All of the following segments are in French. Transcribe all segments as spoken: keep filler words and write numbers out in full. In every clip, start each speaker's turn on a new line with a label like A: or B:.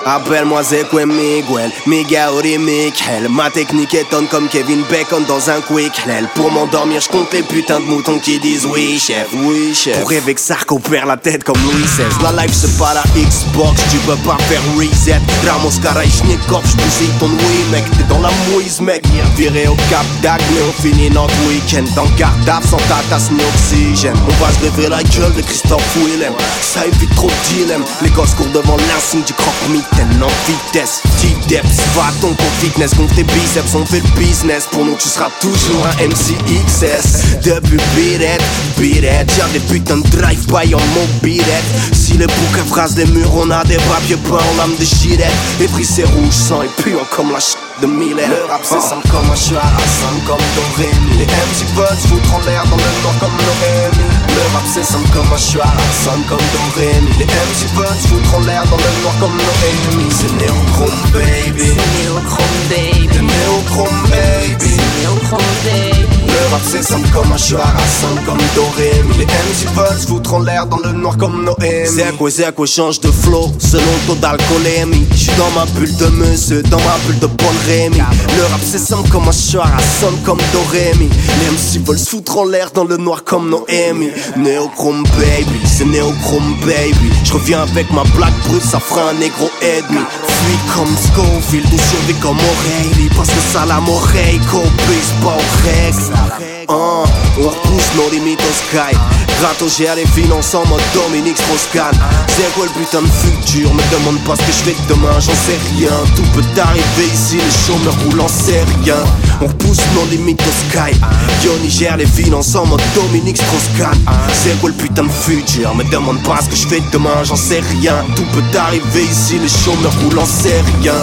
A: Appelle-moi Zeko et Miguel, Miguel et Michael. Ma technique étonne comme Kevin Bacon dans un quick hell. Pour m'endormir, je compte les putains de moutons qui disent oui chef, oui chef. Pour rêver que Sarko perd la tête comme Louis seize. La life c'est pas la Xbox, tu peux pas faire reset. Ramos Karaichnikov, j'bousille ton oui mec. T'es dans la mouise mec. Viré au Cap d'Agde, mais on finit notre week-end dans Cardaf sans ta tasse ni oxygène. On va se lever la gueule de Christophe Willem. Ça évite trop de dilemme. Les gosses courent devant l'insigne du croque-mitaine en vitesse. T-Deps, va ton ton fitness, gonfle tes biceps, on fait le business. Pour nous tu seras toujours un M C X S. Depuis Beat It, Beat It, y'a des putains de drive-by en mobilette. Si les bouquins phrasent les murs, on a des papiers peints en lame de gilet. Les bris c'est rouge, sang et puant comme la ch**. De Miller. Le rap c'est simple comme un chouard, simple comme Dorémy. Les M C veulent se foutre en l'air dans le noir comme Norémy. Le rap c'est simple comme un chouard, simple comme Dorémy. Les M C veulent se foutre en l'air dans le noir comme Norémy. C'est Néochrome baby,
B: c'est Néochrome baby,
A: c'est Néochrome baby,
B: c'est Néochrome baby.
A: Le rap c'est simple comme un chouard, simple comme Dorémy. Les M C veulent se foutre en l'air dans le noir comme Noémie. Zeko, Zeko change de flow selon le taux d'alcoolémie. J'suis dans ma bulle de monsieur, dans ma bulle de Paul Rémy. Le rap c'est simple comme un chouard, sonne comme Dorémy. Les M C veulent se foutre en l'air dans le noir comme Noémie. Néochrome baby, c'est Néochrome baby. J'reviens avec ma blague brute, ça fera un négro ennemi. Fuis comme Scofield ou survie comme O'Reilly. Parce que ça la m'oreille, copie, c'est pas aux règles. Uh, on repousse nos limites au sky. Gratos gère les finances en mode Dominique Strauss-Kahn. C'est quoi le putain de futur? Me demande pas ce que je fais demain, j'en sais rien. Tout peut arriver ici, les chômeurs roulent en sait rien. On repousse nos limites au sky. Yoni gère les finances en mode Dominique Strauss-Kahn. C'est quoi le putain de futur? Me demande pas ce que je fais demain, j'en sais rien. Tout peut arriver ici, les chômeurs roulent en sait rien.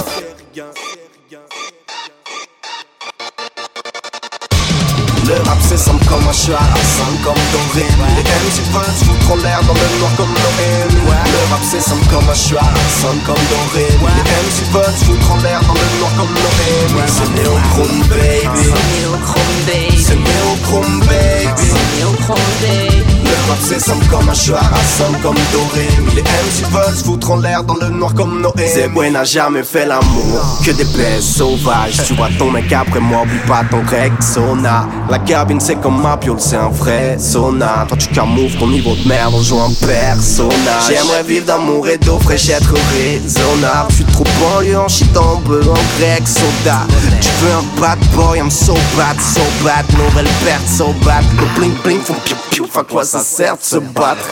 A: Le rap c'est simple comme un chouard, simple comme Dorémy. Les M C veulent se foutre en l'air dans le noir comme Noémie. Le rap c'est simple comme un chouard, simple comme Dorémy. Les M C veulent se foutre en l'air dans le noir comme Noémie. C'est Néochrome baby,
B: c'est Néochrome baby,
A: c'est Néochrome baby,
B: c'est Néochrome baby.
A: Le rap c'est simple comme un chouard, simple comme Dorémy. Les M C veulent se foutre en l'air dans le noir comme Noémie. Zeko n'a jamais fait l'amour, que des baises sauvages. Tu vois ton mec après moi, oublie pas ton Rexona. La cabine c'est comme ma piole, c'est un vrai sauna. Toi tu camoufles ton niveau de merde en jouant un personnage. J'aimerais vivre d'amour et d'eau fraîche, être raisonnable. J'suis trop banlieue en shit en bleu, en grec soda. Tu veux un bad boy, I'm so bad, so bad. Nouvelle perte, so bad. Le bling bling font piou piou, à quoi ça sert de se battre?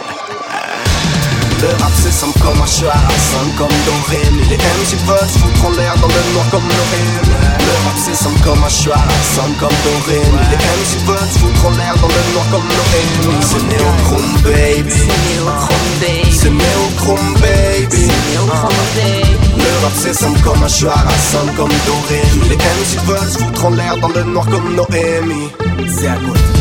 A: Le rap c'est simple comme un chouard, simple comme Dorémy. Les M C veulent se foutre en l'air dans le noir comme Noémie. Le rap c'est simple comme un chouard, simple comme Dorémy. Les M C veulent se foutre en l'air dans le noir comme Noémie. C'est Néochrome baby,
B: c'est Néochrome baby,
A: c'est Néochrome baby,
B: c'est Néochrome baby.
A: Le rap c'est simple comme un chouard, simple comme Dorémy. Les M C veulent se foutre en l'air dans le noir comme Noémie. Zeko.